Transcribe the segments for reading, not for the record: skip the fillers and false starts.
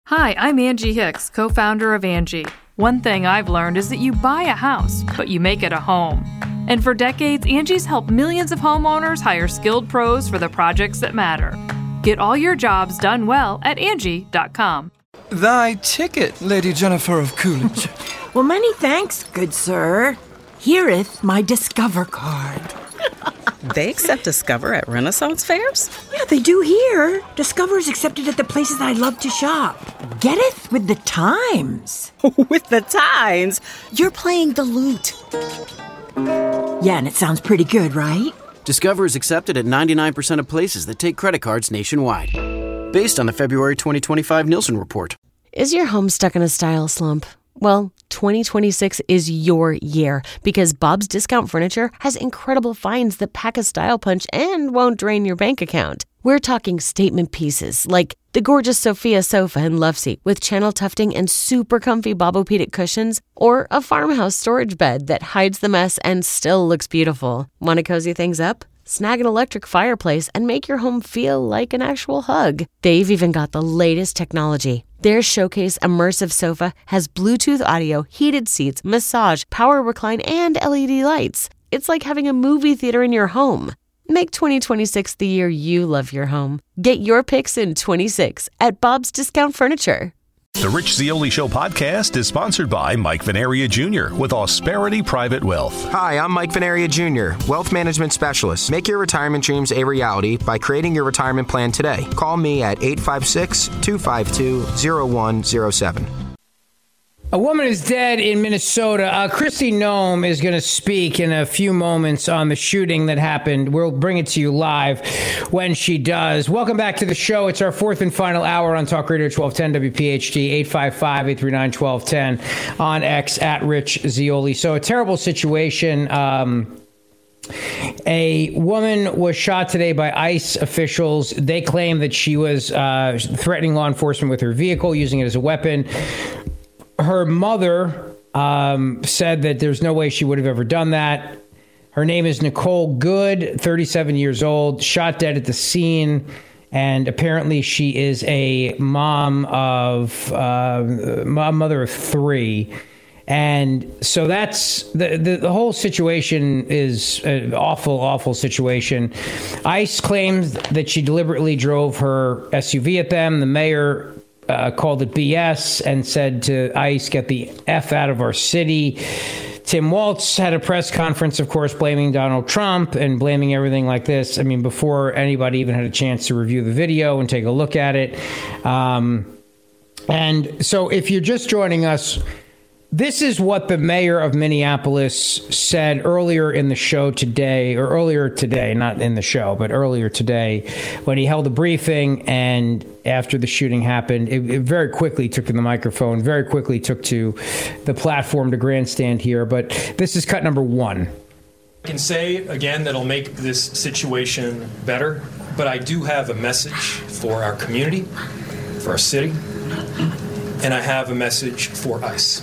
Hi, I'm Angie Hicks, co-founder of Angie. One thing I've learned is that you buy a house, but you make it a home. And for decades, Angie's helped millions of homeowners hire skilled pros for the projects that matter. Get all your jobs done well at Angie.com. Thy ticket, Lady Jennifer of Coolidge. Well, many thanks, good sir. Here'th my Discover card. They accept Discover at Renaissance fairs? Yeah, they do here. Discover is accepted at the places I love to shop. Getteth with the times. With the times? You're playing the lute. Yeah, and it sounds pretty good, right? Discover is accepted at 99% of places that take credit cards nationwide. Based on the February 2025 Nielsen report. Is your home stuck in a style slump? Well, 2026 is your year because Bob's Discount Furniture has incredible finds that pack a style punch and won't drain your bank account. We're talking statement pieces like the gorgeous Sophia sofa and love seat with channel tufting and super comfy Bobopedic cushions, or a farmhouse storage bed that hides the mess and still looks beautiful. Want to cozy things up? Snag an electric fireplace and make your home feel like an actual hug. They've even got the latest technology. Their Showcase Immersive Sofa has Bluetooth audio, heated seats, massage, power recline, and LED lights. It's like having a movie theater in your home. Make 2026 the year you love your home. Get your picks in 26 at Bob's Discount Furniture. The Rich Zeoli Show podcast is sponsored by Mike Venaria Jr. with Austerity Private Wealth. Hi, I'm Mike Venaria Jr., Wealth Management Specialist. Make your retirement dreams a reality by creating your retirement plan today. Call me at 856-252-0107. A woman is dead in Minnesota. Kristi Noem is going to speak in a few moments on the shooting that happened. We'll bring it to you live when she does. Welcome back to the show. It's our fourth and final hour on Talk Radio 1210 WPHT, 855-839-1210 on X at Rich Zeoli. So a terrible situation. A woman was shot today by ICE officials. They claim that she was threatening law enforcement with her vehicle, using it as a weapon. Her mother said that there's no way she would have ever done that. Her name is Nicole Good, 37 years old, shot dead at the scene. And apparently she is a mother of three. And so that's the whole situation is an awful, awful situation. ICE claims that she deliberately drove her SUV at them. The mayor called it BS and said to ICE, get the F out of our city. Tim Walz had a press conference, of course, blaming Donald Trump and blaming everything like this. I mean, before anybody even had a chance to review the video and take a look at it. And so if you're just joining us, this is what the mayor of Minneapolis said earlier in the show today, or earlier today, not in the show, but earlier today, when he held a briefing. And after the shooting happened, it very quickly took to the microphone, very quickly took to the platform to grandstand here. But this is cut number one. I can say again that'll make this situation better, but I do have a message for our community, for our city, and I have a message for ICE.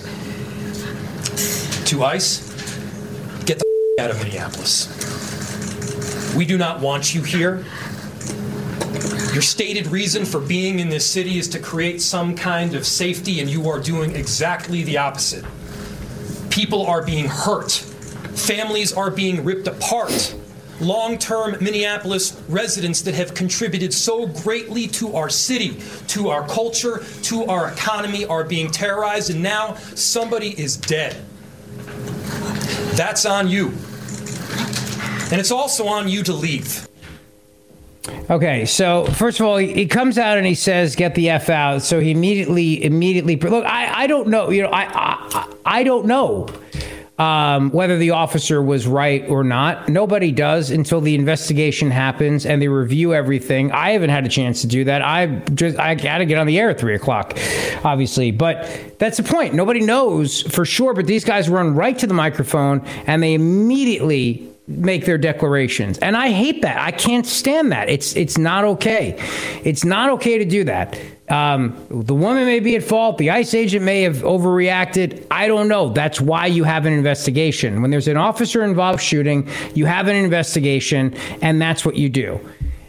To ICE, get the out of Minneapolis. We do not want you here. Your stated reason for being in this city is to create some kind of safety, and you are doing exactly the opposite. People are being hurt. Families are being ripped apart. Long-term Minneapolis residents that have contributed so greatly to our city, to our culture, to our economy are being terrorized, and now somebody is dead. That's on you. And it's also on you to leave. Okay, so first of all, he comes out and he says, get the F out. So he immediately, look, I don't know, I don't know whether the officer was right or not. Nobody does until the investigation happens and they review everything. I haven't had a chance to do that. I got to get on the air at 3:00, obviously. But that's the point. Nobody knows for sure. But these guys run right to the microphone and they immediately make their declarations. And I hate that. I can't stand that. It's not okay. It's not okay to do that. The woman may be at fault. The ICE agent may have overreacted. I don't know. That's why you have an investigation. When there's an officer involved shooting, you have an investigation, and that's what you do.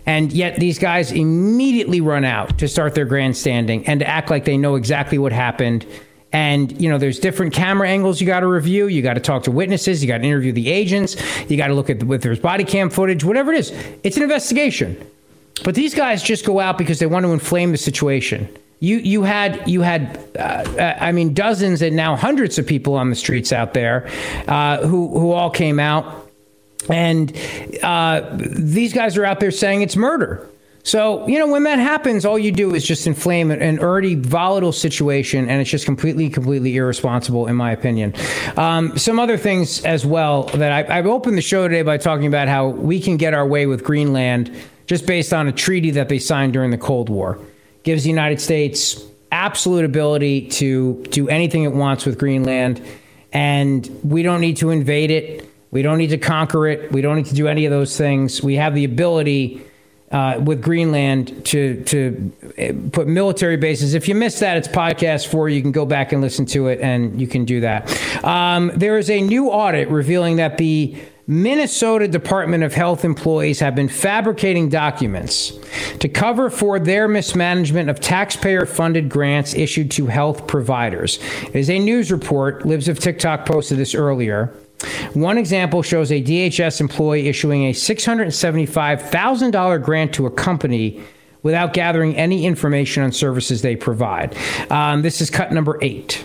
And yet these guys immediately run out to start their grandstanding and to act like they know exactly what happened. And, you know, there's different camera angles you got to review. You got to talk to witnesses. You got to interview the agents. You got to look at if there's body cam footage, whatever it is. It's an investigation. But these guys just go out because they want to inflame the situation. You had dozens and now hundreds of people on the streets out there who all came out. And these guys are out there saying it's murder. So, you know, when that happens, all you do is just inflame an already volatile situation, and it's just completely irresponsible, in my opinion. Some other things as well that I've opened the show today by talking about how we can get our way with Greenland just based on a treaty that they signed during the Cold War. Gives the United States absolute ability to do anything it wants with Greenland, and we don't need to invade it. We don't need to conquer it. We don't need to do any of those things. We have the ability with Greenland to put military bases. If you missed that, it's podcast 4. You can go back and listen to it, and you can do that. There is a new audit revealing that the Minnesota Department of Health employees have been fabricating documents to cover for their mismanagement of taxpayer-funded grants issued to health providers. It is a news report. Libs of TikTok posted this earlier. One example shows a DHS employee issuing a $675,000 grant to a company without gathering any information on services they provide. This is cut number 8.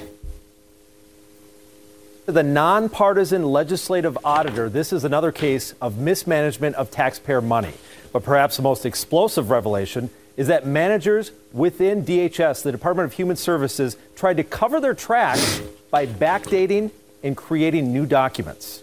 The nonpartisan legislative auditor, this is another case of mismanagement of taxpayer money. But perhaps the most explosive revelation is that managers within DHS, the Department of Human Services, tried to cover their tracks by backdating and creating new documents.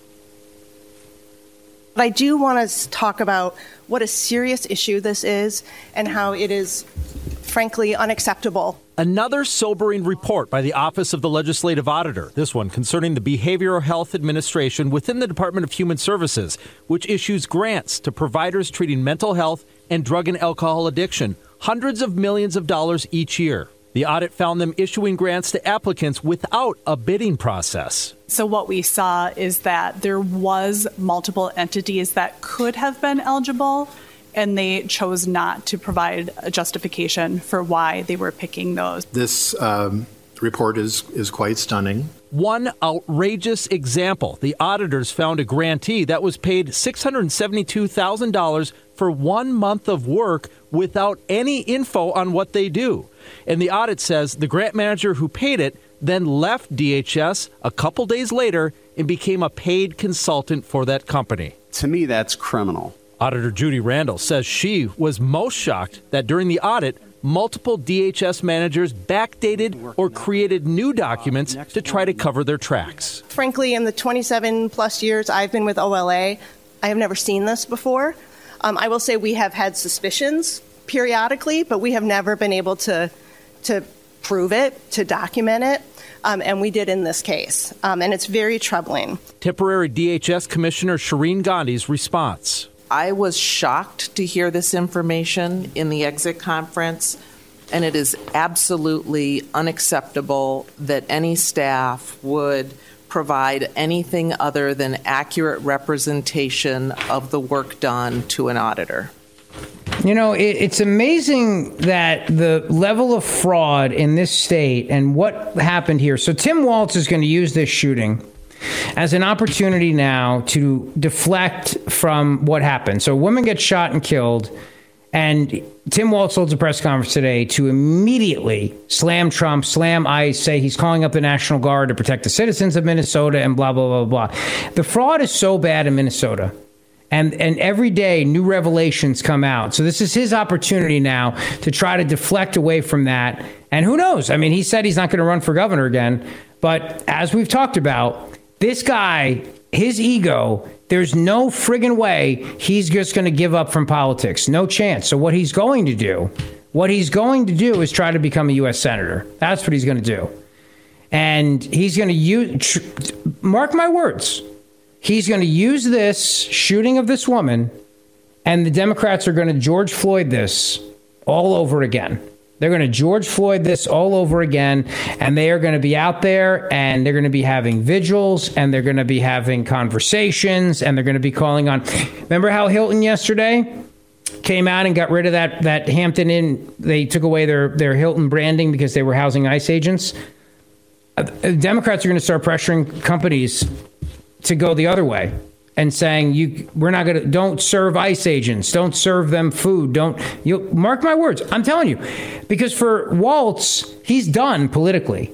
I do want to talk about what a serious issue this is and how it is, frankly, unacceptable. Another sobering report by the Office of the Legislative Auditor, this one concerning the Behavioral Health Administration within the Department of Human Services, which issues grants to providers treating mental health and drug and alcohol addiction, hundreds of millions of dollars each year. The audit found them issuing grants to applicants without a bidding process. So what we saw is that there was multiple entities that could have been eligible, and they chose not to provide a justification for why they were picking those. This report is quite stunning. One outrageous example. The auditors found a grantee that was paid $672,000 for 1 month of work without any info on what they do. And the audit says the grant manager who paid it then left DHS a couple days later and became a paid consultant for that company. To me, that's criminal. Auditor Judy Randall says she was most shocked that during the audit, multiple DHS managers backdated or created new documents to try to cover their tracks. Frankly, in the 27 plus years I've been with OLA, I have never seen this before. I will say we have had suspicions periodically, but we have never been able to prove it, to document it, and we did in this case. And it's very troubling. Temporary DHS Commissioner Shireen Gandhi's response. I was shocked to hear this information in the exit conference, and it is absolutely unacceptable that any staff would provide anything other than accurate representation of the work done to an auditor. You know, it's amazing that the level of fraud in this state and what happened here. So Tim Walz is going to use this shooting as an opportunity now to deflect from what happened. So a woman gets shot and killed, and Tim Walz holds a press conference today to immediately slam Trump, slam ICE, say he's calling up the National Guard to protect the citizens of Minnesota, and blah, blah, blah, blah. The fraud is so bad in Minnesota. And every day, new revelations come out. So this is his opportunity now to try to deflect away from that. And who knows? I mean, he said he's not going to run for governor again. But as we've talked about, this guy, his ego, there's no friggin' way he's just going to give up from politics. No chance. So what he's going to do is try to become a U.S. senator. That's what he's going to do. And he's going to use, mark my words, he's going to use this shooting of this woman, and the Democrats are going to George Floyd this all over again. They're going to George Floyd this all over again, and they are going to be out there, and they're going to be having vigils, and they're going to be having conversations, and they're going to be calling on. Remember Hal Hilton yesterday? came out and got rid of that Hampton Inn. They took away their Hilton branding because they were housing ICE agents. Democrats are going to start pressuring companies to go the other way and saying, don't serve ICE agents, don't serve them food, mark my words. I'm telling you, because for Waltz, he's done politically.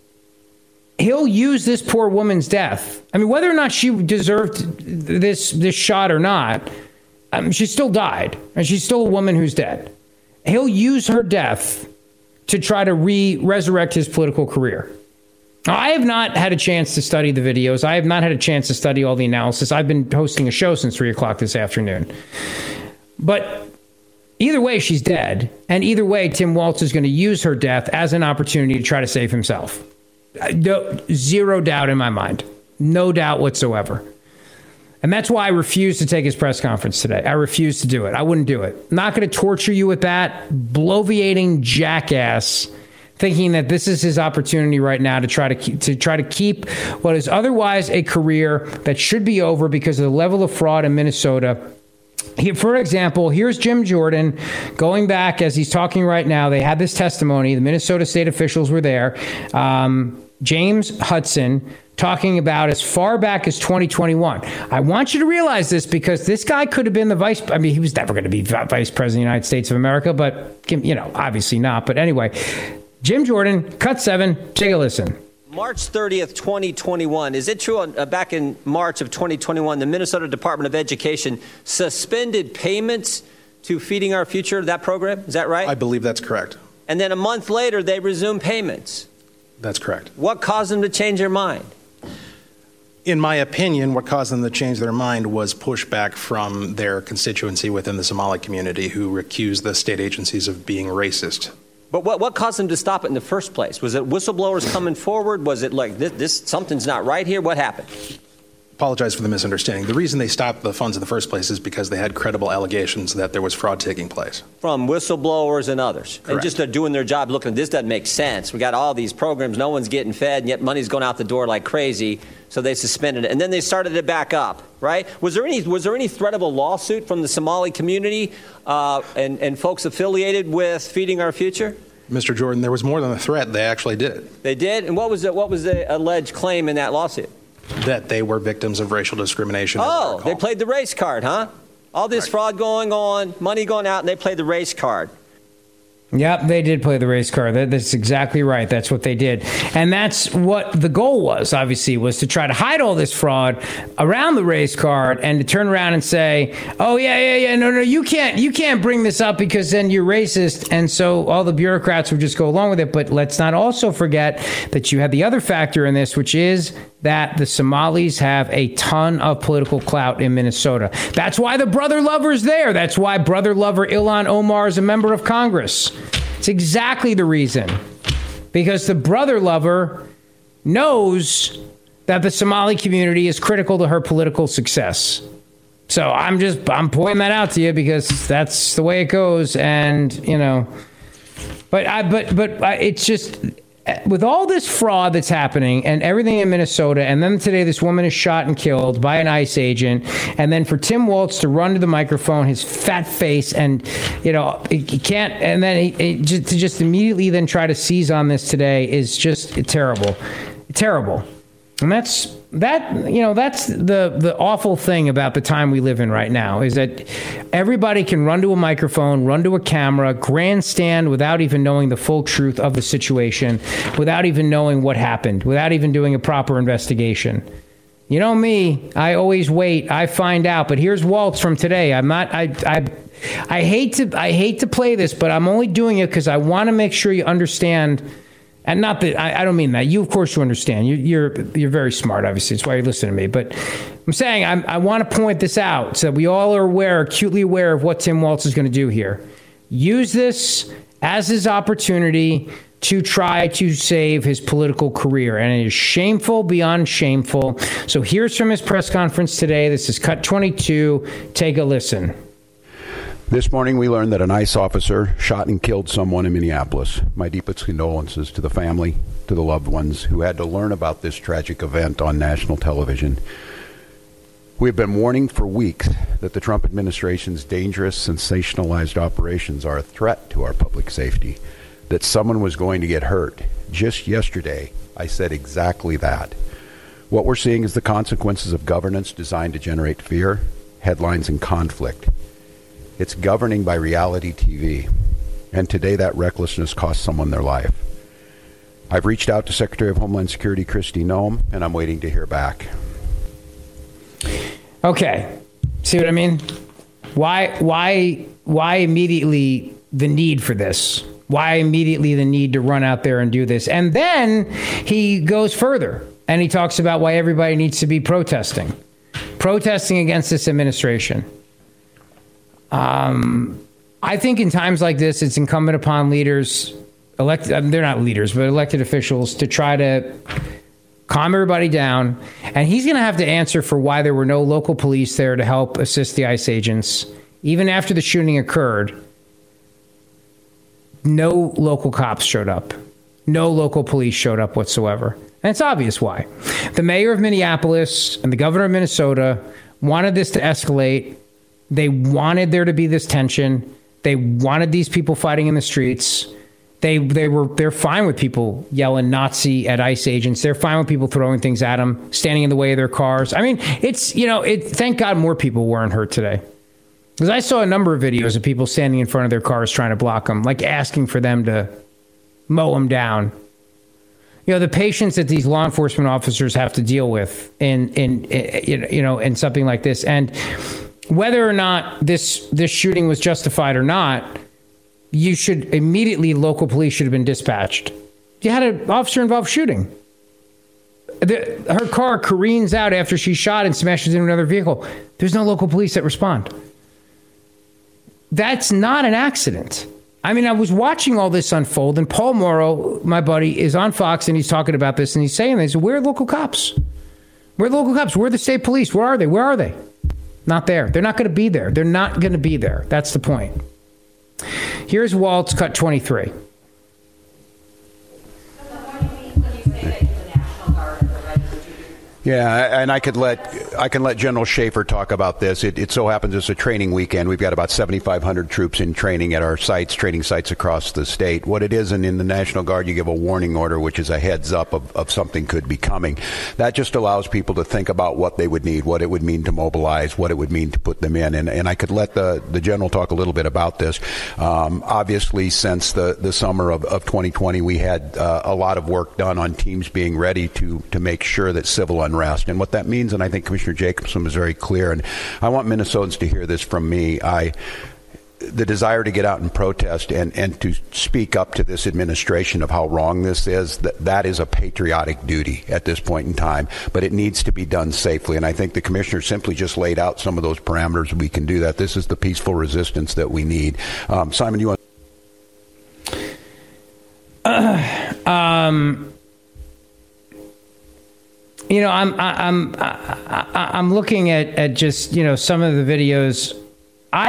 He'll use this poor woman's death. I mean, whether or not she deserved this shot or not, she still died, and she's still a woman who's dead. He'll use her death to try to resurrect his political career. I have not had a chance to study the videos. I have not had a chance to study all the analysis. I've been hosting a show since 3 o'clock this afternoon. But either way, she's dead. And either way, Tim Waltz is going to use her death as an opportunity to try to save himself. Zero doubt in my mind. No doubt whatsoever. And that's why I refuse to take his press conference today. I refuse to do it. I wouldn't do it. I'm not going to torture you with that bloviating jackass thinking that this is his opportunity right now to try to keep what is otherwise a career that should be over because of the level of fraud in Minnesota. For example, here's Jim Jordan going back as he's talking right now. They had this testimony. The Minnesota state officials were there. James Hudson talking about as far back as 2021. I want you to realize this because this guy could have been he was never going to be vice president of the United States of America, but, obviously not. But anyway, Jim Jordan, cut 7, take a listen. March 30th, 2021. Is it true back in March of 2021, the Minnesota Department of Education suspended payments to Feeding Our Future, that program? Is that right? I believe that's correct. And then a month later, they resumed payments. That's correct. What caused them to change their mind? In my opinion, what caused them to change their mind was pushback from their constituency within the Somali community who accused the state agencies of being racist. But what caused them to stop it in the first place? Was it whistleblowers coming forward? Was it like this something's not right here? What happened? Apologize for the misunderstanding. The reason they stopped the funds in the first place is because they had credible allegations that there was fraud taking place. From whistleblowers and others. Correct. And just they're doing their job looking, this doesn't make sense. We got all these programs, no one's getting fed, and yet money's going out the door like crazy. So they suspended it. And then they started it back up, right? Was there any threat of a lawsuit from the Somali community and folks affiliated with Feeding Our Future? Mr. Jordan, there was more than a threat. They actually did it. They did? And what was the alleged claim in that lawsuit? That they were victims of racial discrimination. Oh, they played the race card, huh? All this fraud going on, money going out, and they played the race card. Yep, they did play the race card. That's exactly right. That's what they did. And that's what the goal was, obviously, was to try to hide all this fraud around the race card and to turn around and say, oh, yeah, no, you can't bring this up because then you're racist. And so all the bureaucrats would just go along with it. But let's not also forget that you have the other factor in this, which is that the Somalis have a ton of political clout in Minnesota. That's why the brother lover's there. That's why brother lover Ilhan Omar is a member of Congress. It's exactly the reason. Because the brother lover knows that the Somali community is critical to her political success. So I'm pointing that out to you because that's the way it goes. And, but it's just, with all this fraud that's happening and everything in Minnesota, and then today this woman is shot and killed by an ICE agent, and then for Tim Waltz to run to the microphone, his fat face, and he can't, and then he just immediately then try to seize on this today is just terrible. And that's the awful thing about the time we live in right now, is that everybody can run to a microphone, run to a camera, grandstand without even knowing the full truth of the situation, without even knowing what happened, without even doing a proper investigation. You know me, I always wait, I find out. But here's Waltz from today. I hate to play this, but I'm only doing it because I want to make sure you understand. And not that I don't mean that. You, of course, you understand. You're very smart, obviously. It's why you listen to me. But I'm saying I want to point this out so that we all are acutely aware of what Tim Waltz is going to do here. Use this as his opportunity to try to save his political career. And it is shameful beyond shameful. So here's from his press conference today. This is Cut 22. Take a listen. This morning, we learned that an ICE officer shot and killed someone in Minneapolis. My deepest condolences to the family, to the loved ones who had to learn about this tragic event on national television. We have been warning for weeks that the Trump administration's dangerous, sensationalized operations are a threat to our public safety, that someone was going to get hurt. Just yesterday, I said exactly that. What we're seeing is the consequences of governance designed to generate fear, headlines, and conflict. It's governing by reality TV. And today that recklessness cost someone their life. I've reached out to Secretary of Homeland Security Kristi Noem, and I'm waiting to hear back. Okay. See what I mean? Why immediately the need for this? Why immediately the need to run out there and do this? And then he goes further and he talks about why everybody needs to be protesting against this administration. I think in times like this, it's incumbent upon leaders, they're not leaders, but elected officials, to try to calm everybody down. And he's going to have to answer for why there were no local police there to help assist the ICE agents. Even after the shooting occurred, no local cops showed up. No local police showed up whatsoever. And it's obvious why. The mayor of Minneapolis and the governor of Minnesota wanted this to escalate. They wanted there to be this tension. They wanted these people fighting in the streets. They're fine with people yelling Nazi at ICE agents. They're fine with people throwing things at them, standing in the way of their cars. I mean, thank God more people weren't hurt today. Because I saw a number of videos of people standing in front of their cars trying to block them, like asking for them to mow them down. The patience that these law enforcement officers have to deal with in something like this, and whether or not this shooting was justified or not, local police should have been dispatched. You had an officer-involved shooting. Her car careens out after she's shot and smashes into another vehicle. There's no local police that respond. That's not an accident. I mean, I was watching all this unfold, and Paul Morrow, my buddy, is on Fox, and he's talking about this, and he's saying this. Where are local cops? Where are the local cops? Where are the state police? Where are they? Where are they? Not there. They're not going to be there. They're not going to be there. That's the point. Here's Walt's cut 23. Yeah, and I can let General Schaefer talk about this. It so happens it's a training weekend. We've got about 7,500 troops in training at our training sites across the state. What it is, and in the National Guard, you give a warning order, which is a heads up of something could be coming. That just allows people to think about what they would need, what it would mean to mobilize, what it would mean to put them in. And I could let the general talk a little bit about this. Obviously, since the summer of 2020, we had a lot of work done on teams being ready to make sure that civil unrest. And what that means, and I think Commissioner Jacobson was very clear, and I want Minnesotans to hear this from me, the desire to get out and protest and to speak up to this administration of how wrong this is, that is a patriotic duty at this point in time, but it needs to be done safely. And I think the commissioner simply just laid out some of those parameters. We can do that. This is the peaceful resistance that we need. Simon, you want? I'm looking at just, some of the videos. I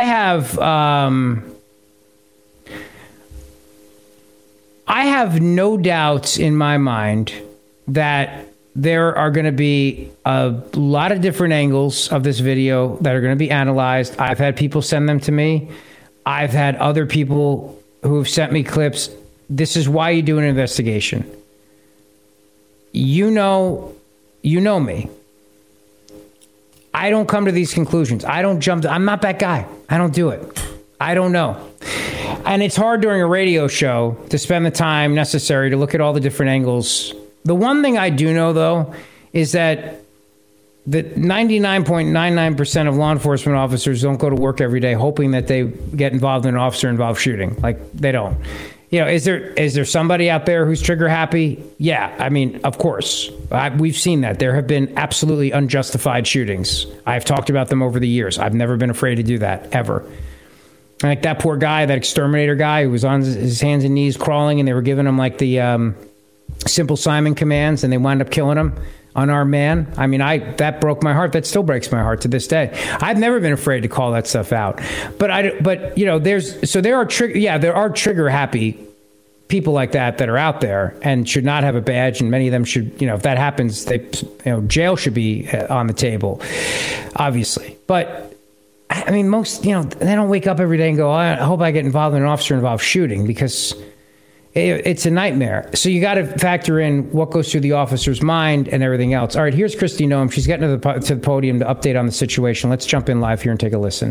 have no doubts in my mind that there are going to be a lot of different angles of this video that are going to be analyzed. I've had people send them to me. I've had other people who have sent me clips. This is why you do an investigation. You know me. I don't come to these conclusions. I don't jump. I'm not that guy. I don't do it. I don't know. And it's hard during a radio show to spend the time necessary to look at all the different angles. The one thing I do know, though, is that the 99.99% of law enforcement officers don't go to work every day hoping that they get involved in an officer-involved shooting. Like, they don't. Is there somebody out there who's trigger happy? Yeah, I mean, of course. We've seen that. There have been absolutely unjustified shootings. I've talked about them over the years. I've never been afraid to do that, ever. Like that poor guy, that exterminator guy who was on his hands and knees crawling, and they were giving him like the Simple Simon commands, and they wound up killing him. Unarmed man. I mean, that broke my heart. That still breaks my heart to this day. I've never been afraid to call that stuff out. But there are trigger happy people like that are out there and should not have a badge, and many of them should, if that happens, jail should be on the table, obviously. But I mean, most, they don't wake up every day and go, I hope I get involved in an officer-involved shooting, because it's a nightmare. So you got to factor in what goes through the officer's mind and everything else. All right, here's Kristi Noem. She's getting to the podium to update on the situation. Let's jump in live here and take a listen.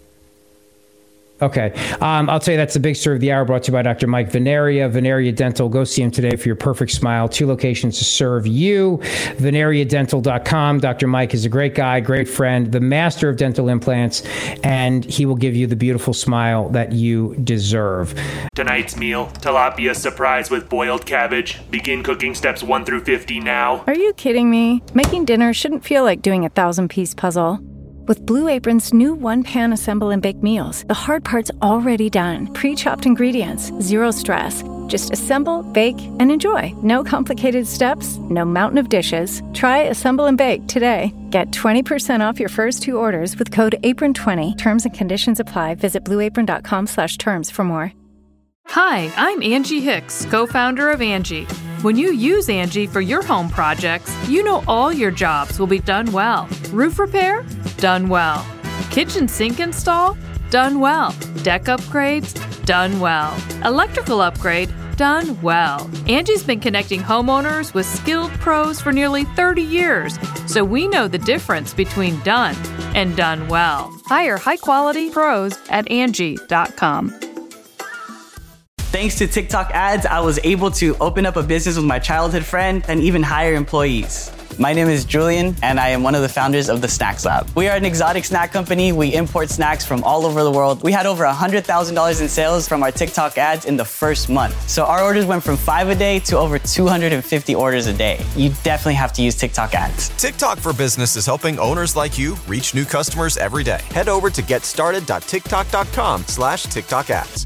Okay. I'll tell you, that's the big story of the hour, brought to you by Dr. Mike Veneria. Veneria Dental. Go see him today for your perfect smile. 2 locations to serve you. VeneriaDental.com. Dr. Mike is a great guy, great friend, the master of dental implants, and he will give you the beautiful smile that you deserve. Tonight's meal, tilapia surprise with boiled cabbage. Begin cooking steps 1 through 50 now. Are you kidding me? Making dinner shouldn't feel like doing a 1,000-piece puzzle. With Blue Apron's new one-pan assemble and bake meals, the hard part's already done. Pre-chopped ingredients, zero stress. Just assemble, bake, and enjoy. No complicated steps, no mountain of dishes. Try Assemble and Bake today. Get 20% off your first 2 orders with code APRON20. Terms and conditions apply. Visit blueapron.com/terms for more. Hi, I'm Angie Hicks, co-founder of Angie. When you use Angie for your home projects, you know all your jobs will be done well. Roof repair? Done well. Kitchen sink install? Done well. Deck upgrades? Done well. Electrical upgrade? Done well. Angie's been connecting homeowners with skilled pros for nearly 30 years, so we know the difference between done and done well. Hire high-quality pros at Angie.com. Thanks to TikTok ads, I was able to open up a business with my childhood friend and even hire employees. My name is Julian, and I am one of the founders of the Snacks Lab. We are an exotic snack company. We import snacks from all over the world. We had over $100,000 in sales from our TikTok ads in the first month. So our orders went from 5 a day to over 250 orders a day. You definitely have to use TikTok ads. TikTok for Business is helping owners like you reach new customers every day. Head over to getstarted.tiktok.com/TikTok ads.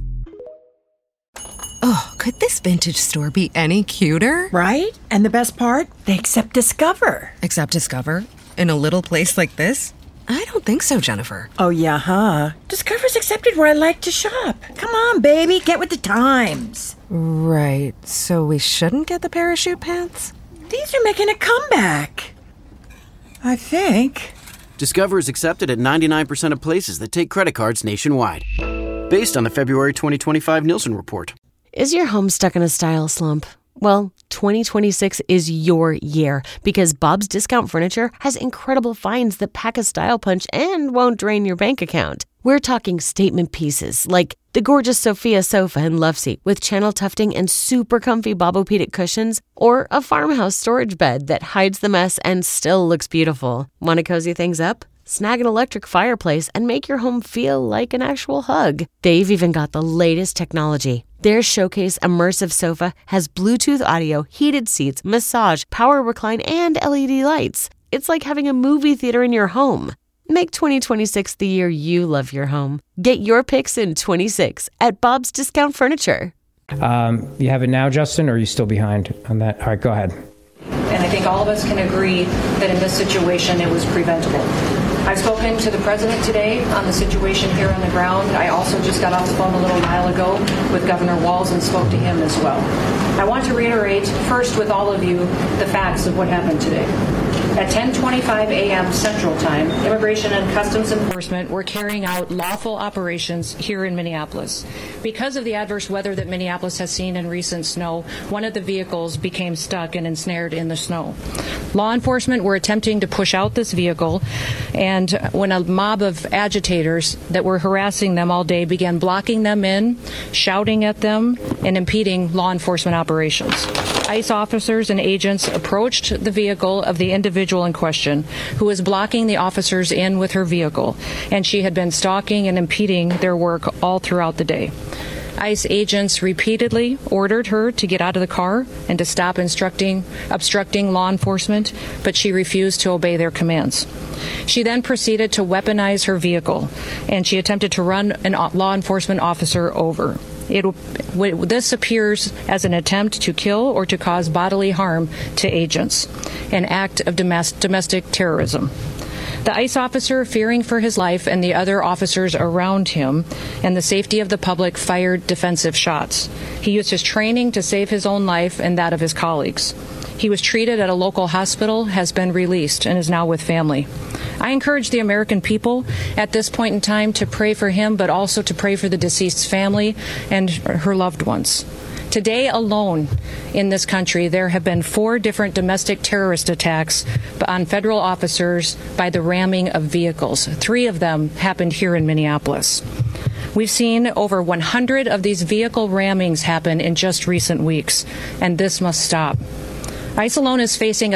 Oh, could this vintage store be any cuter? Right? And the best part? They accept Discover. Accept Discover? In a little place like this? I don't think so, Jennifer. Oh, yeah, huh? Discover's accepted where I like to shop. Come on, baby, get with the times. Right, so we shouldn't get the parachute pants? These are making a comeback. I think. Discover is accepted at 99% of places that take credit cards nationwide. Based on the February 2025 Nielsen report. Is your home stuck in a style slump? Well, 2026 is your year, because Bob's Discount Furniture has incredible finds that pack a style punch and won't drain your bank account. We're talking statement pieces like the gorgeous Sophia sofa and love seat with channel tufting and super comfy Bobopedic cushions, or a farmhouse storage bed that hides the mess and still looks beautiful. Want to cozy things up? Snag an electric fireplace and make your home feel like an actual hug. They've even got the latest technology. Their Showcase immersive sofa has Bluetooth audio, heated seats, massage, power recline, and LED lights. It's like having a movie theater in your home. Make 2026 the year you love your home. Get your picks in 26 at Bob's Discount Furniture. You have it now, Justin, or are you still behind on that? All right, go ahead. And I think all of us can agree that in this situation it was preventable. I've spoken to the president today on the situation here on the ground. I also just got off the phone a little while ago with Governor Walz and spoke to him as well. I want to reiterate first with all of you the facts of what happened today. At 10:25 a.m. Central Time, Immigration and Customs Enforcement were carrying out lawful operations here in Minneapolis. Because of the adverse weather that Minneapolis has seen in recent snow, one of the vehicles became stuck and ensnared in the snow. Law enforcement were attempting to push out this vehicle, and when a mob of agitators that were harassing them all day began blocking them in, shouting at them, and impeding law enforcement operations. ICE officers and agents approached the vehicle of the individual in question, who was blocking the officers in with her vehicle, and she had been stalking and impeding their work all throughout the day. ICE agents repeatedly ordered her to get out of the car and to stop obstructing law enforcement, but she refused to obey their commands. She then proceeded to weaponize her vehicle, and she attempted to run a law enforcement officer over. This appears as an attempt to kill or to cause bodily harm to agents, an act of domestic terrorism. The ICE officer, fearing for his life and the other officers around him and the safety of the public, fired defensive shots. He used his training to save his own life and that of his colleagues. He was treated at a local hospital, has been released, and is now with family. I encourage the American people at this point in time to pray for him, but also to pray for the deceased's family and her loved ones. Today alone in this country, there have been 4 different domestic terrorist attacks on federal officers by the ramming of vehicles. 3 of them happened here in Minneapolis. We've seen over 100 of these vehicle rammings happen in just recent weeks, and this must stop. ICE alone is facing a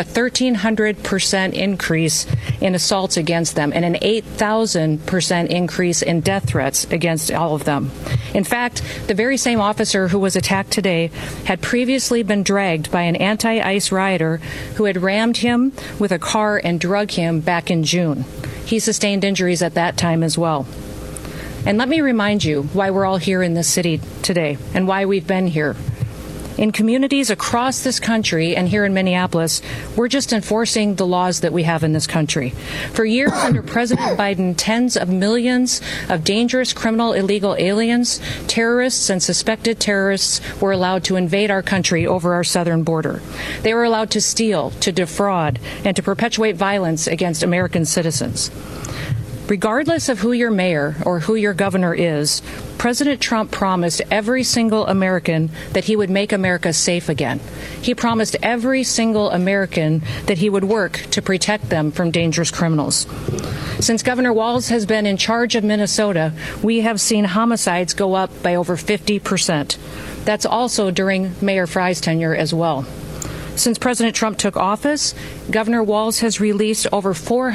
1,300% increase in assaults against them and an 8,000% increase in death threats against all of them. In fact, the very same officer who was attacked today had previously been dragged by an anti-ICE rioter who had rammed him with a car and drug him back in June. He sustained injuries at that time as well. And let me remind you why we're all here in this city today and why we've been here. In communities across this country and here in Minneapolis, we're just enforcing the laws that we have in this country. For years under President Biden, tens of millions of dangerous criminal illegal aliens, terrorists, and suspected terrorists were allowed to invade our country over our southern border. They were allowed to steal, to defraud, and to perpetuate violence against American citizens. Regardless of who your mayor or who your governor is, President Trump promised every single American that he would make America safe again. He promised every single American that he would work to protect them from dangerous criminals. Since Governor Walz has been in charge of Minnesota, we have seen homicides go up by over 50%. That's also during Mayor Frye's tenure as well. Since President Trump took office, Governor Walz has released over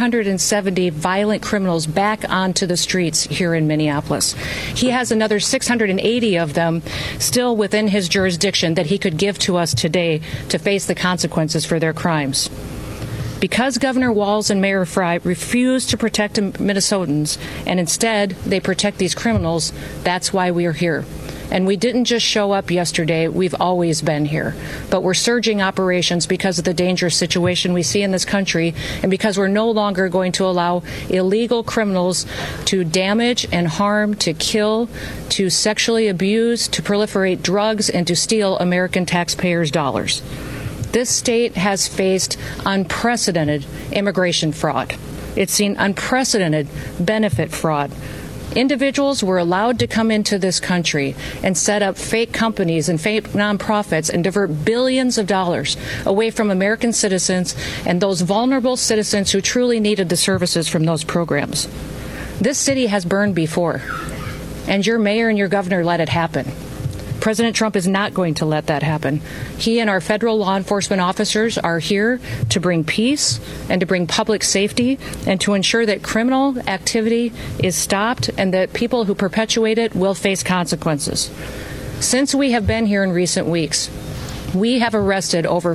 470 violent criminals back onto the streets here in Minneapolis. He has another 680 of them still within his jurisdiction that he could give to us today to face the consequences for their crimes. Because Governor Walz and Mayor Frye refuse to protect Minnesotans and instead they protect these criminals, that's why we are here. And we didn't just show up yesterday, we've always been here. But we're surging operations because of the dangerous situation we see in this country and because we're no longer going to allow illegal criminals to damage and harm, to kill, to sexually abuse, to proliferate drugs, and to steal American taxpayers' dollars. This state has faced unprecedented immigration fraud. It's seen unprecedented benefit fraud. Individuals were allowed to come into this country and set up fake companies and fake nonprofits and divert billions of dollars away from American citizens and those vulnerable citizens who truly needed the services from those programs. This city has burned before, and your mayor and your governor let it happen. President Trump is not going to let that happen. He and our federal law enforcement officers are here to bring peace and to bring public safety and to ensure that criminal activity is stopped and that people who perpetuate it will face consequences. Since we have been here in recent weeks, we have arrested over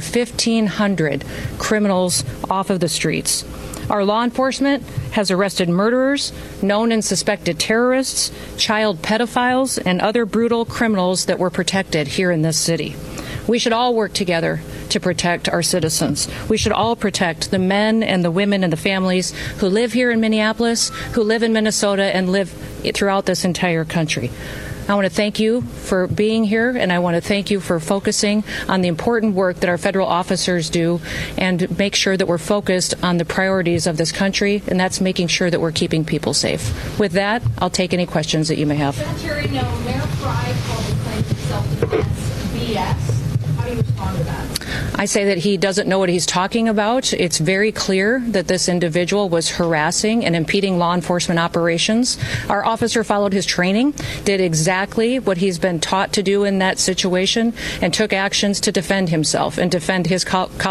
1,500 criminals off of the streets. Our law enforcement has arrested murderers, known and suspected terrorists, child pedophiles, and other brutal criminals that were protected here in this city. We should all work together to protect our citizens. We should all protect the men and the women and the families who live here in Minneapolis, who live in Minnesota, and live throughout this entire country. I want to thank you for being here, and I want to thank you for focusing on the important work that our federal officers do and make sure that we're focused on the priorities of this country, and that's making sure that we're keeping people safe. With that, I'll take any questions that you may have. Secretary, Mayor Frye called the claim to self-defense BS. How do you respond to that? I say that he doesn't know what he's talking about. It's very clear that this individual was harassing and impeding law enforcement operations. Our officer followed his training, did exactly what he's been taught to do in that situation, and took actions to defend himself and defend his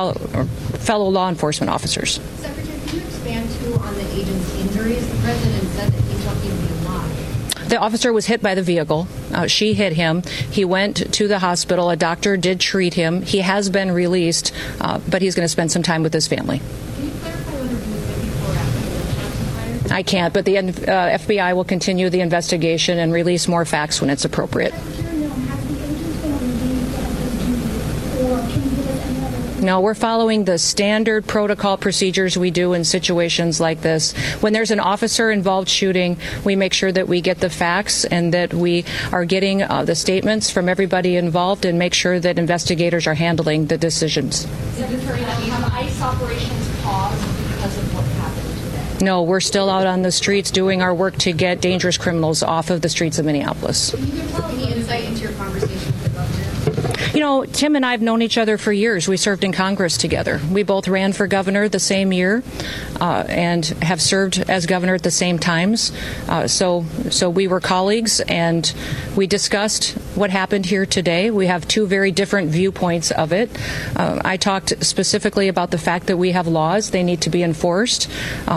fellow law enforcement officers. Secretary, can you expand too on the agent's injuries? The president said that he took him to lie. The officer was hit by the vehicle. She hit him. He went to the hospital. A doctor did treat him. He has been released, but he's going to spend some time with his family. Can you clarify whether he was hit before or after the shots were fired? I can't, but the FBI will continue the investigation and release more facts when it's appropriate. Secretary, has the agent been relieved of his duty, or can you give us any other No, we're following the standard protocol procedures we do in situations like this. When there's an officer-involved shooting, we make sure that we get the facts and that we are getting the statements from everybody involved and make sure that investigators are handling the decisions. Secretary, have ICE operations paused because of what happened today? No, we're still out on the streets doing our work to get dangerous criminals off of the streets of Minneapolis. Can you give us any insight into your conversation with the governor? You know, Tim and I have known each other for years. We served in Congress together. We both ran for governor the same year and have served as governor at the same times. So we were colleagues, and we discussed what happened here today. We have two very different viewpoints of it. I talked specifically about the fact that we have laws. They need to be enforced.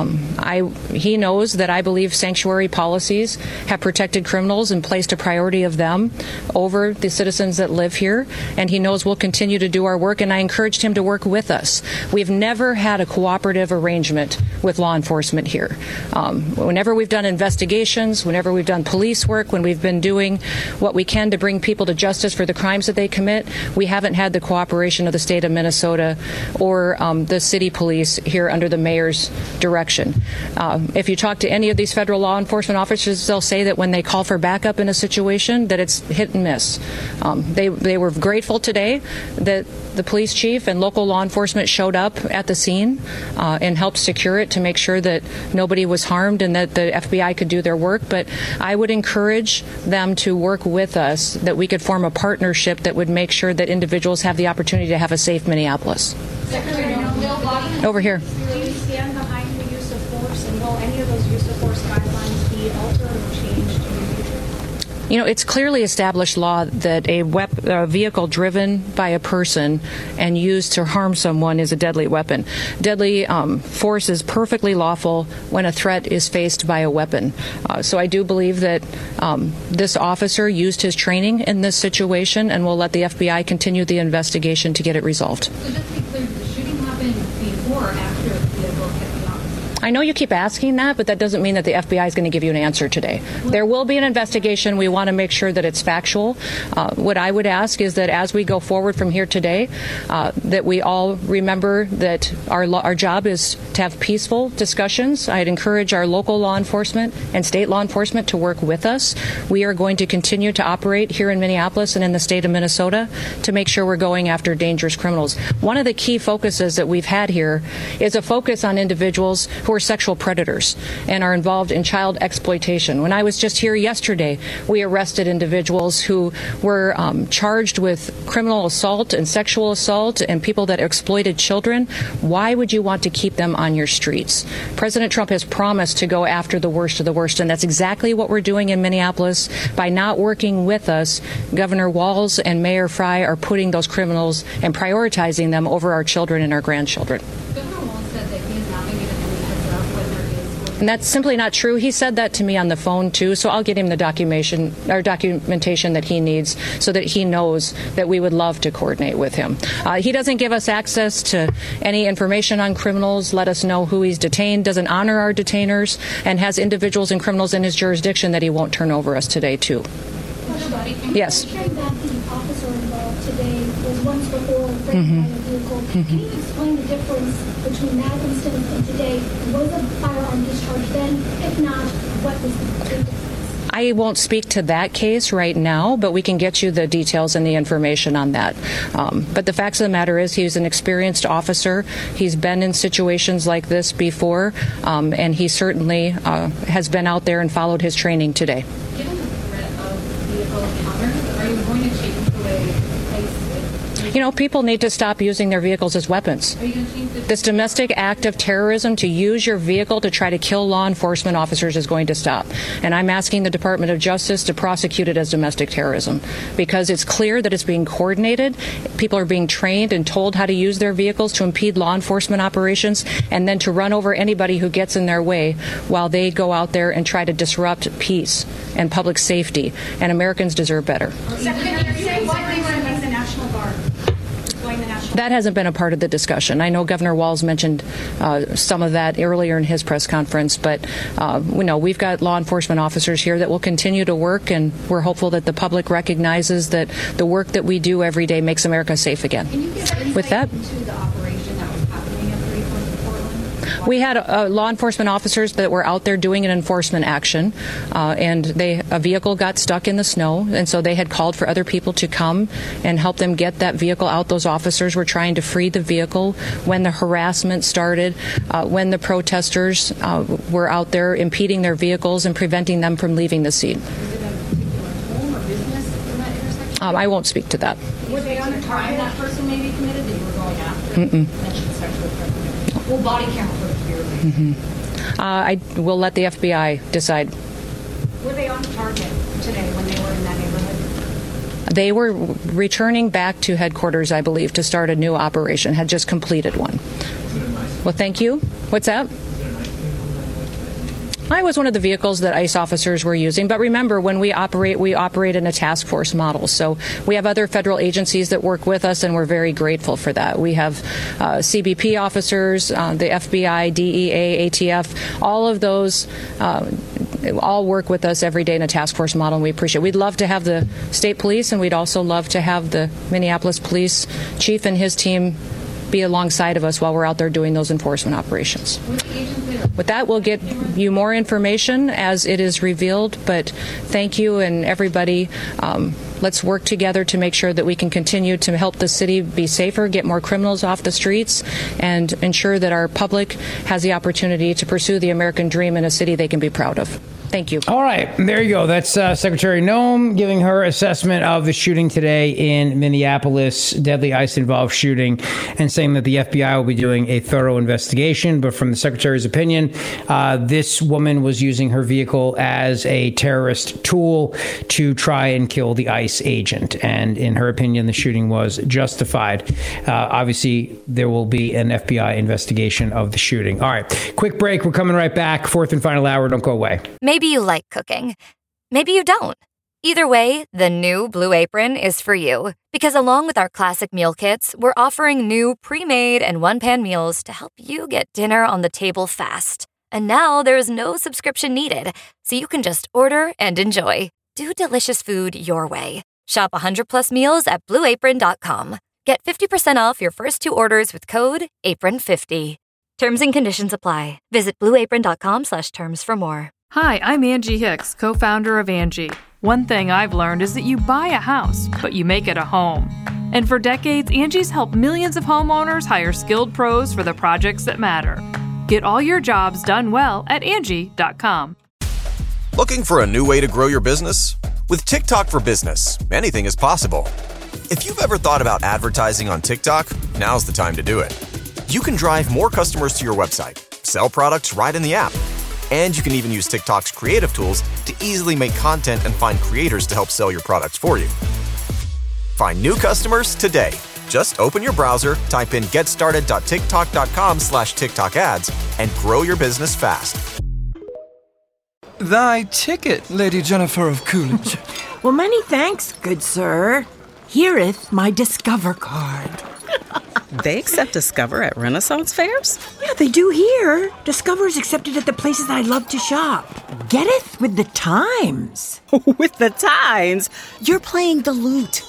He knows that I believe sanctuary policies have protected criminals and placed a priority of them over the citizens that live here. And he knows we'll continue to do our work, and I encouraged him to work with us. We've never had a cooperative arrangement with law enforcement here. Whenever we've done investigations, whenever we've done police work, when we've been doing what we can to bring people to justice for the crimes that they commit, we haven't had the cooperation of the state of Minnesota or the city police here under the mayor's direction. If you talk to any of these federal law enforcement officers, they'll say that when they call for backup in a situation, that it's hit and miss. They were grateful today that the police chief and local law enforcement showed up at the scene and helped secure it to make sure that nobody was harmed and that the FBI could do their work. But I would encourage them to work with us, that we could form a partnership that would make sure that individuals have the opportunity to have a safe Minneapolis. Secretary, Over here. do you stand behind the use of force, and will any of those use of force guidelines be altered or changed in the future? You know, it's clearly established law that a vehicle driven by a person and used to harm someone is a deadly weapon. Deadly force is perfectly lawful when a threat is faced by a weapon. So I do believe that this officer used his training in this situation, and we'll let the FBI continue the investigation to get it resolved. So just to be clear, the shooting happened before or after the vehicle hit the officer? I know you keep asking that, but that doesn't mean that the FBI is going to give you an answer today. There will be an investigation. We want to make sure that it's factual. What I would ask is that as we go forward from here today, that we all remember that our job is to have peaceful discussions. I'd encourage our local law enforcement and state law enforcement to work with us. We are going to continue to operate here in Minneapolis and in the state of Minnesota to make sure we're going after dangerous criminals. One of the key focuses that we've had here is a focus on individuals who are sexual predators and are involved in child exploitation. When I was just here yesterday, we arrested individuals who were charged with criminal assault and sexual assault and people that exploited children. Why would you want to keep them on your streets? President Trump has promised to go after the worst of the worst, and that's exactly what we're doing in Minneapolis. By not working with us, Governor Walz and Mayor Frey are putting those criminals and prioritizing them over our children and our grandchildren. And that's simply not true. He said that to me on the phone, too, so I'll get him the documentation that he needs so that he knows that we would love to coordinate with him. He doesn't give us access to any information on criminals, let us know who he's detained, doesn't honor our detainers, and has individuals and criminals in his jurisdiction that he won't turn over us today, too. Yes. That the officer involved today was once before framed by a vehicle. Can you explain the difference between that incident and today? Was a firearm discharged then? If not, what was the difference? I won't speak to that case right now, but we can get you the details and the information on that. But the facts of the matter is he's an experienced officer. He's been in situations like this before, and he certainly has been out there and followed his training today. Given the threat of vehicle encounters, are you going to change the way You know, people need to stop using their vehicles as weapons. This domestic act of terrorism to use your vehicle to try to kill law enforcement officers is going to stop. And I'm asking the Department of Justice to prosecute it as domestic terrorism because it's clear that it's being coordinated. People are being trained and told how to use their vehicles to impede law enforcement operations and then to run over anybody who gets in their way while they go out there and try to disrupt peace and public safety. And Americans deserve better. Secretary, are you saying the National Guard? That hasn't been a part of the discussion. I know Governor Walz mentioned some of that earlier in his press conference, but we've got law enforcement officers here that will continue to work, and we're hopeful that the public recognizes that the work that we do every day makes America safe again. With that, we had law enforcement officers that were out there doing an enforcement action, and a vehicle got stuck in the snow, and so they had called for other people to come and help them get that vehicle out. Those officers were trying to free the vehicle when the harassment started, when the protesters were out there impeding their vehicles and preventing them from leaving the scene. I won't speak to that. Were they on a target that person maybe committed that you were going after? Well, body camera footage. I will let the FBI decide. Were they on target today when they were in that neighborhood? They were returning back to headquarters, I believe, to start a new operation, had just completed one. Well, thank you. What's that? I was one of the vehicles that ICE officers were using. But remember, when we operate in a task force model. So we have other federal agencies that work with us, and we're very grateful for that. We have CBP officers, the FBI, DEA, ATF, all of those all work with us every day in a task force model, and we appreciate it. We'd love to have the state police, and we'd also love to have the Minneapolis police chief and his team be alongside of us while we're out there doing those enforcement operations. With that, we'll get you more information as it is revealed, but thank you and everybody. Let's work together to make sure that we can continue to help the city be safer, get more criminals off the streets, and ensure that our public has the opportunity to pursue the American dream in a city they can be proud of. Thank you. All right. There you go. That's Secretary Noem giving her assessment of the shooting today in Minneapolis, deadly ICE-involved shooting, and saying that the FBI will be doing a thorough investigation. But from the Secretary's opinion, this woman was using her vehicle as a terrorist tool to try and kill the ICE agent. And in her opinion, the shooting was justified. Obviously, there will be an FBI investigation of the shooting. All right. Quick break. We're coming right back. Fourth and final hour. Don't go away. Maybe you like cooking. Maybe you don't. Either way, the new Blue Apron is for you. Because along with our classic meal kits, we're offering new pre-made and one-pan meals to help you get dinner on the table fast. And now there's no subscription needed, so you can just order and enjoy. Do delicious food your way. Shop 100+ meals at BlueApron.com. Get 50% off your first 2 orders with code APRON50. Terms and conditions apply. Visit BlueApron.com/terms for more. Hi, I'm Angie Hicks, co-founder of Angie. One thing I've learned is that you buy a house, but you make it a home. And for decades, Angie's helped millions of homeowners hire skilled pros for the projects that matter. Get all your jobs done well at Angie.com. Looking for a new way to grow your business? With TikTok for Business, anything is possible. If you've ever thought about advertising on TikTok, now's the time to do it. You can drive more customers to your website, sell products right in the app, and you can even use TikTok's creative tools to easily make content and find creators to help sell your products for you. Find new customers today. Just open your browser, type in getstarted.tiktok.com/TikTok ads, and grow your business fast. Thy ticket, Lady Jennifer of Coolidge. Well, many thanks, good sir. Here'th my Discover card. They accept Discover at Renaissance fairs? Yeah, they do here. Discover is accepted at the places I love to shop. Getteth with the times. With the times? You're playing the lute.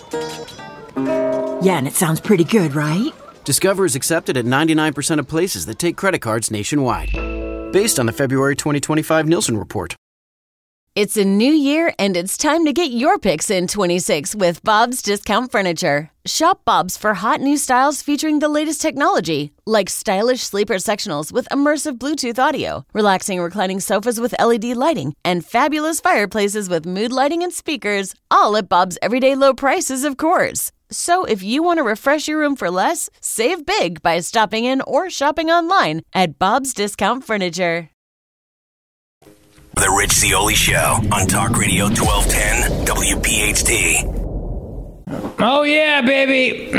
Yeah, and it sounds pretty good, right? Discover is accepted at 99% of places that take credit cards nationwide. Based on the February 2025 Nielsen report. It's a new year, and it's time to get your picks in 26 with Bob's Discount Furniture. Shop Bob's for hot new styles featuring the latest technology, like stylish sleeper sectionals with immersive Bluetooth audio, relaxing reclining sofas with LED lighting, and fabulous fireplaces with mood lighting and speakers, all at Bob's everyday low prices, of course. So if you want to refresh your room for less, save big by stopping in or shopping online at Bob's Discount Furniture. The Rich Zeoli Show on Talk Radio 1210 WPHT. Oh, yeah, baby.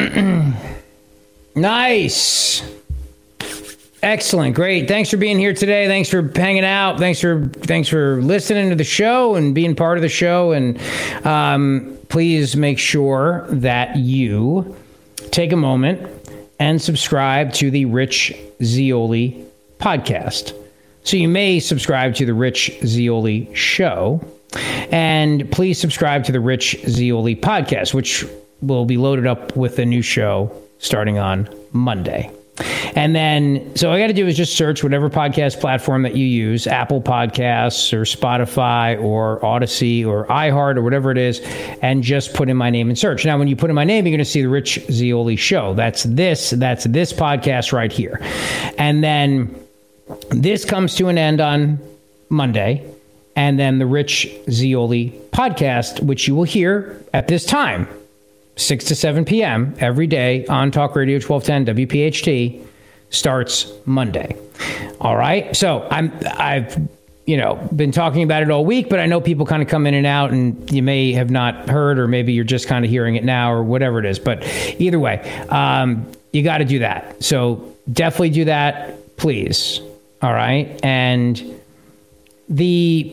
Nice. Excellent. Great. Thanks for being here today. Thanks for hanging out. Thanks for listening to the show and being part of the show. And please make sure that you take a moment and subscribe to the Rich Zeoli podcast. So you may subscribe to the Rich Zeoli show, and please subscribe to the Rich Zeoli podcast, which will be loaded up with a new show starting on Monday. And then, so all I got to do is just search whatever podcast platform that you use, Apple Podcasts or Spotify or Odyssey or iHeart or whatever it is, and just put in my name and search. Now, when you put in my name, you're going to see the Rich Zeoli show. That's this podcast right here. And then this comes to an end on Monday. And then the Rich Zeoli podcast, which you will hear at this time, 6 to 7 p.m. every day on Talk Radio 1210 WPHT, starts Monday. All right. So I've been talking about it all week, but I know people kind of come in and out, and you may have not heard, or maybe you're just kind of hearing it now, or whatever it is. But either way, you got to do that. So definitely do that, please. All right. And the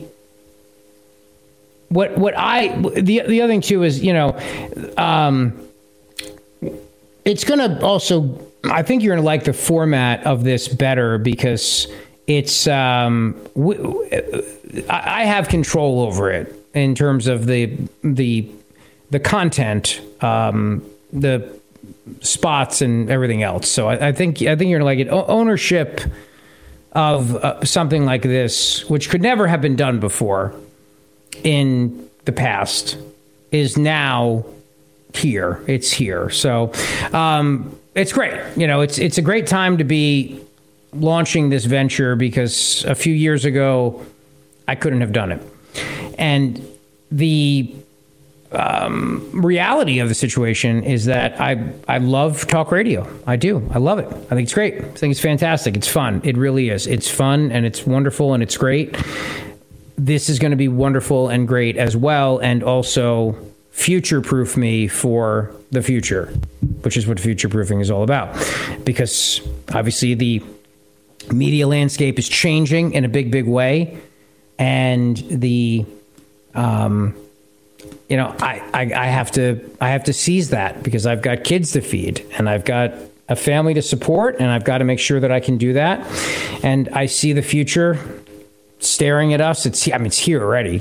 other thing too is, it's going to also, I think you're going to like the format of this better, because it's, I have control over it in terms of the content, the spots and everything else. So I think you're going to like it. Ownership of something like this, which could never have been done before in the past, is now here. It's here. So it's great. It's a great time to be launching this venture, because a few years ago I couldn't have done it. And the reality of the situation is that I love talk radio. I do. I love it. I think it's great. I think it's fantastic. It's fun. It really is. It's fun, and it's wonderful, and it's great. This is going to be wonderful and great as well, and also future-proof me for the future, which is what future-proofing is all about. Because obviously the media landscape is changing in a big, big way, and the I have to seize that, because I've got kids to feed, and I've got a family to support, and I've got to make sure that I can do that. And I see the future staring at us. It's here already,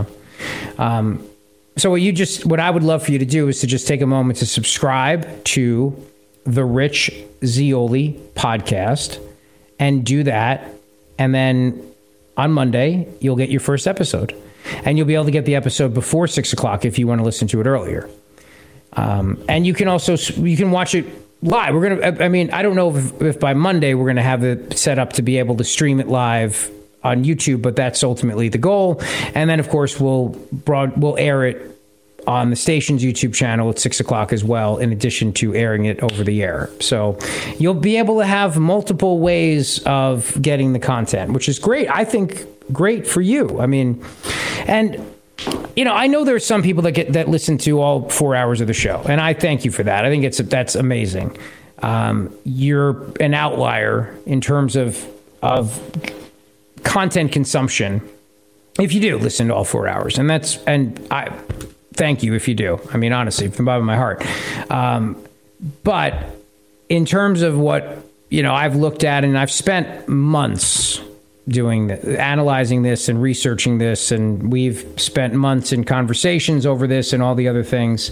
So what I would love for you to do is to just take a moment to subscribe to the Rich Zeoli podcast, and do that. And then on Monday, you'll get your first episode, and you'll be able to get the episode before 6 o'clock if you want to listen to it earlier. And you can watch it live. I don't know if by Monday we're going to have it set up to be able to stream it live on YouTube, but that's ultimately the goal. And then, of course, we'll air it on the station's YouTube channel at 6 o'clock as well, in addition to airing it over the air. So you'll be able to have multiple ways of getting the content, which is great. I think great for you. I know there's some people that listen to all 4 hours of the show, and I thank you for that. I think that's amazing. You're an outlier in terms of content consumption if you do listen to all 4 hours, and I thank you if you do. Honestly, from the bottom of my heart. But in terms of what I've looked at, and I've spent months analyzing this and researching this, and we've spent months in conversations over this and all the other things,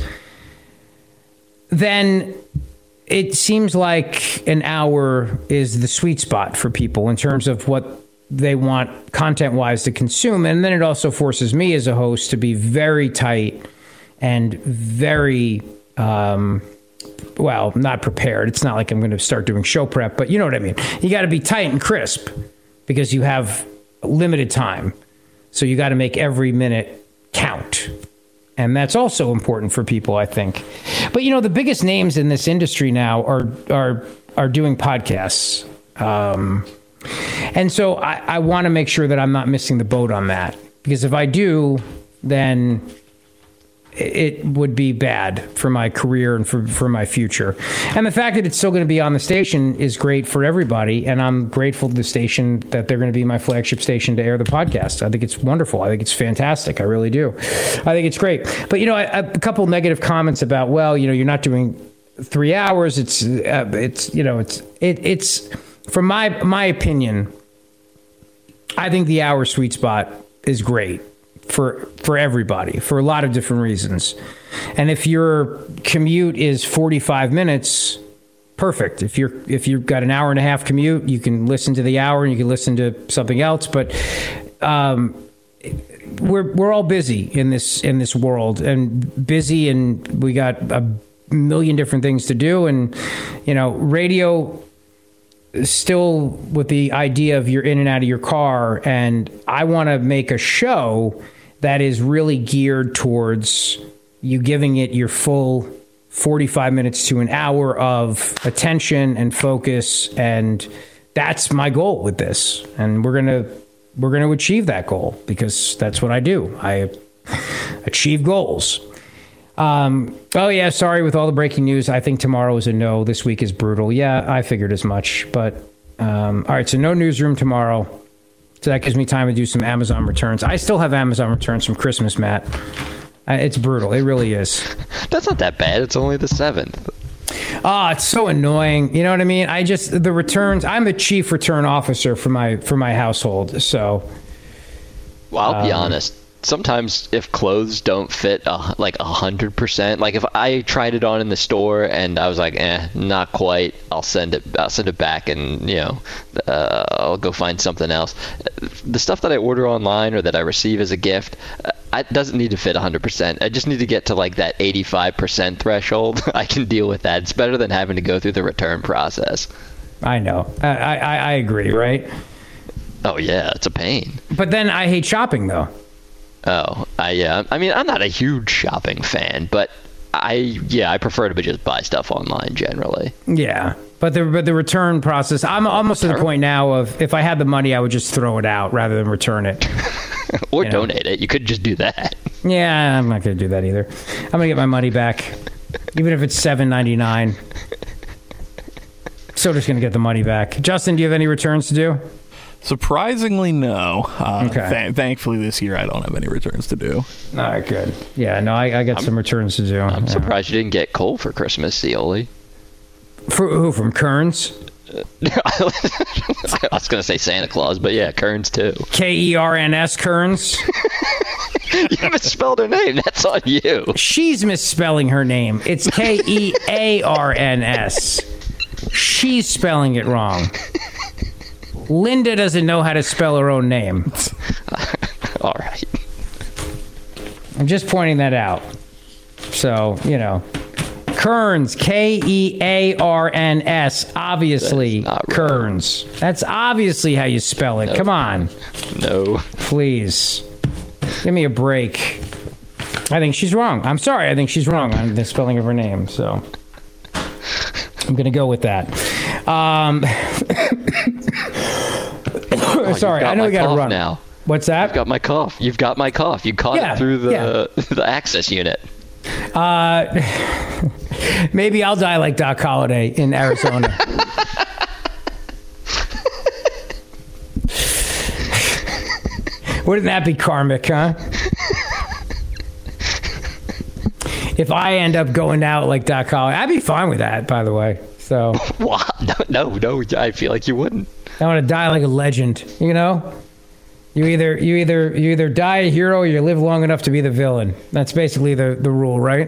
then it seems like an hour is the sweet spot for people in terms of what they want content-wise to consume. And then it also forces me as a host to be very tight and very, not prepared. It's not like I'm going to start doing show prep, but you know what I mean. You got to be tight and crisp, because you have limited time. So you got to make every minute count. And that's also important for people, I think. But, the biggest names in this industry now are doing podcasts. And so I want to make sure that I'm not missing the boat on that, because if I do, then it would be bad for my career and for my future. And the fact that it's still going to be on the station is great for everybody. And I'm grateful to the station that they're going to be my flagship station to air the podcast. I think it's wonderful. I think it's fantastic. I really do. I think it's great. But, a couple negative comments about, you're not doing 3 hours. It's from my opinion, I think the hour sweet spot is great for everybody for a lot of different reasons. And if your commute is 45 minutes, perfect. If you've got an hour and a half commute, you can listen to the hour and you can listen to something else. But we're all busy in this world, and busy, and we got a million different things to do. And radio still with the idea of you're in and out of your car, and I want to make a show that is really geared towards you giving it your full 45 minutes to an hour of attention and focus, and that's my goal with this. And we're gonna achieve that goal, because that's what I do. I achieve goals. Oh yeah, sorry with all the breaking news. I think tomorrow is a no. This week is brutal. Yeah, I figured as much. But all right, so no newsroom tomorrow. So that gives me time to do some Amazon returns. I still have Amazon returns from Christmas, Matt. It's brutal. It really is. That's not that bad. It's only the 7th. Oh, it's so annoying. You know what I mean? The returns. I'm the chief return officer for my household. So, well, I'll be honest. Sometimes if clothes don't fit like 100%, like if I tried it on in the store and I was like, not quite, I'll send it back, and I'll go find something else. The stuff that I order online or that I receive as a gift, it doesn't need to fit 100%. I just need to get to like that 85% threshold. I can deal with that. It's better than having to go through the return process. I know. I agree, right? Oh yeah, it's a pain. But then I hate shopping though. Oh, I mean, I'm not a huge shopping fan, but I prefer to just buy stuff online generally. Yeah, but the return process, I'm almost to the point now of if I had the money, I would just throw it out rather than return it. Or donate it. You could just do that. Yeah, I'm not going to do that either. I'm going to get my money back, even if it's $7.99. Still just going to get the money back. Justin, do you have any returns to do? Surprisingly, no. Okay. Thankfully, this year I don't have any returns to do. All right, good. Yeah, no, I got some returns to do. I'm surprised you didn't get coal for Christmas, Zioli. For who? From Kearns? I was going to say Santa Claus, but yeah, Kearns too. Kerns, Kearns. You misspelled her name. That's on you. She's misspelling her name. It's Kearns. She's spelling it wrong. Linda doesn't know how to spell her own name. All right. I'm just pointing that out. So, Kearns, Kearns, obviously Kearns. That's obviously how you spell it. No. Come on. No. Please. Give me a break. I think she's wrong. I'm sorry. I think she's wrong on the spelling of her name. So I'm going to go with that. Sorry, I know we got to run now. What's that? You've got my cough. You caught it through the access unit. Maybe I'll die like Doc Holliday in Arizona. Wouldn't that be karmic, huh? If I end up going out like Doc Holliday, I'd be fine with that, by the way. So no, I feel like you wouldn't. I want to die like a legend. You either die a hero or you live long enough to be the villain. That's basically the rule, right?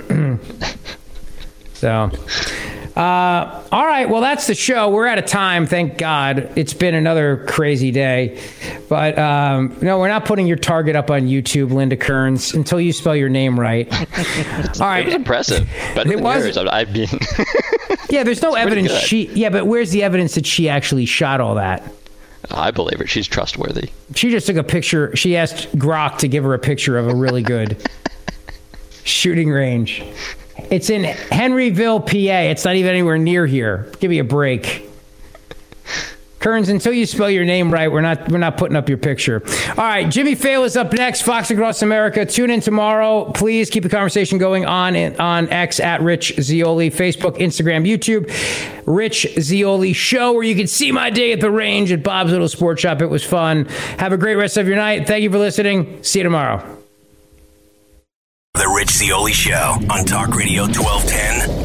So, all right. Well, that's the show. We're out of time. Thank God. It's been another crazy day. But no, we're not putting your target up on YouTube, Linda Kearns, until you spell your name right. All right. It was impressive. Better than yours. I mean, yeah, there's no evidence but where's the evidence that she actually shot all that? I believe her. She's trustworthy. She just took a picture. She asked Grok to give her a picture of a really good shooting range. It's in Henryville, PA. It's not even anywhere near here. Give me a break. Kearns, until you spell your name right, we're not putting up your picture. All right, Jimmy Fallon is up next. Fox Across America. Tune in tomorrow. Please keep the conversation going on X at Rich Zioli, Facebook, Instagram, YouTube. Rich Zioli Show, where you can see my day at the range at Bob's Little Sports Shop. It was fun. Have a great rest of your night. Thank you for listening. See you tomorrow. The Rich Zeoli Show on Talk Radio 1210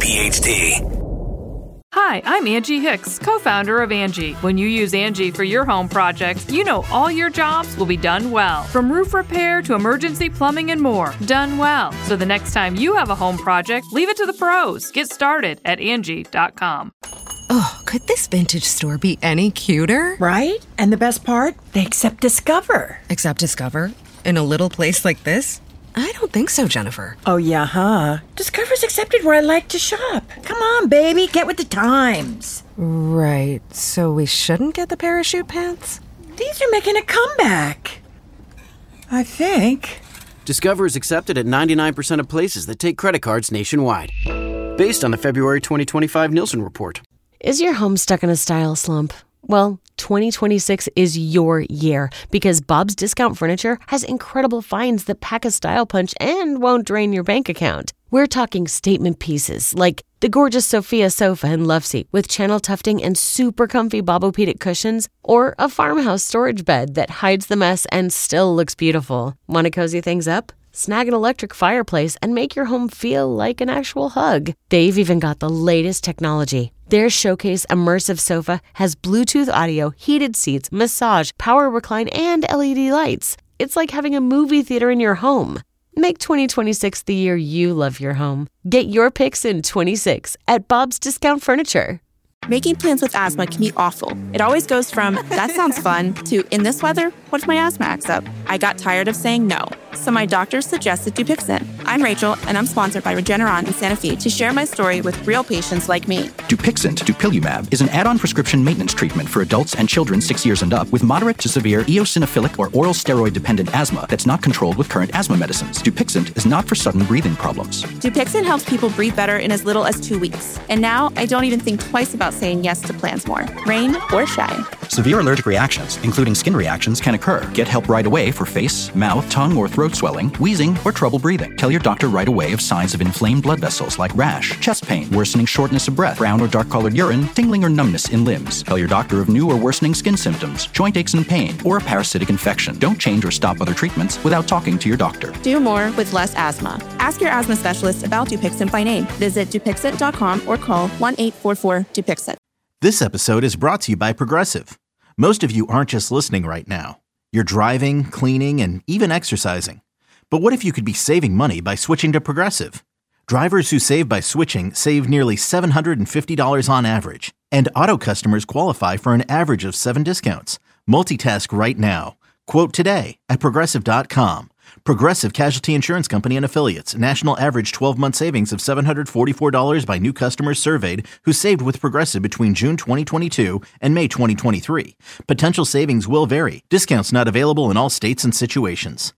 WPHT. Hi, I'm Angie Hicks, co-founder of Angie. When you use Angie for your home projects, you know all your jobs will be done well. From roof repair to emergency plumbing and more, done well. So the next time you have a home project, leave it to the pros. Get started at Angie.com. Oh, could this vintage store be any cuter? Right? And the best part? They accept Discover. Accept Discover? In a little place like this? I don't think so, Jennifer. Oh, yeah, huh? Discover's accepted where I like to shop. Come on, baby, get with the times. Right, so we shouldn't get the parachute pants? These are making a comeback. I think. Discover is accepted at 99% of places that take credit cards nationwide. Based on the February 2025 Nielsen report. Is your home stuck in a style slump? Well, 2026 is your year because Bob's Discount Furniture has incredible finds that pack a style punch and won't drain your bank account. We're talking statement pieces like the gorgeous Sophia sofa and love seat with channel tufting and super comfy Bobopedic cushions, or a farmhouse storage bed that hides the mess and still looks beautiful. Want to cozy things up? Snag an electric fireplace and make your home feel like an actual hug. They've even got the latest technology. Their Showcase Immersive Sofa has Bluetooth audio, heated seats, massage, power recline, and LED lights. It's like having a movie theater in your home. Make 2026 the year you love your home. Get your picks in 26 at Bob's Discount Furniture. Making plans with asthma can be awful. It always goes from, that sounds fun, to, in this weather, what if my asthma acts up? I got tired of saying no, so my doctor suggested Dupixent. I'm Rachel, and I'm sponsored by Regeneron in Santa Fe to share my story with real patients like me. Dupixent, dupilumab, is an add-on prescription maintenance treatment for adults and children 6 years and up with moderate to severe eosinophilic or oral steroid-dependent asthma that's not controlled with current asthma medicines. Dupixent is not for sudden breathing problems. Dupixent helps people breathe better in as little as 2 weeks. And now, I don't even think twice about saying yes to plans more, rain or shine. Severe allergic reactions, including skin reactions, can occur. Get help right away for face, mouth, tongue, or throat swelling, wheezing, or trouble breathing. Tell your doctor right away of signs of inflamed blood vessels like rash, chest pain, worsening shortness of breath, brown or dark-colored urine, tingling or numbness in limbs. Tell your doctor of new or worsening skin symptoms, joint aches and pain, or a parasitic infection. Don't change or stop other treatments without talking to your doctor. Do more with less asthma. Ask your asthma specialist about Dupixent by name. Visit Dupixent.com or call 1-844-DUPIXENT. This episode is brought to you by Progressive. Most of you aren't just listening right now. You're driving, cleaning, and even exercising. But what if you could be saving money by switching to Progressive? Drivers who save by switching save nearly $750 on average. And auto customers qualify for an average of 7 discounts. Multitask right now. Quote today at Progressive.com. Progressive Casualty Insurance Company and Affiliates. National average 12-month savings of $744 by new customers surveyed who saved with Progressive between June 2022 and May 2023. Potential savings will vary. Discounts not available in all states and situations.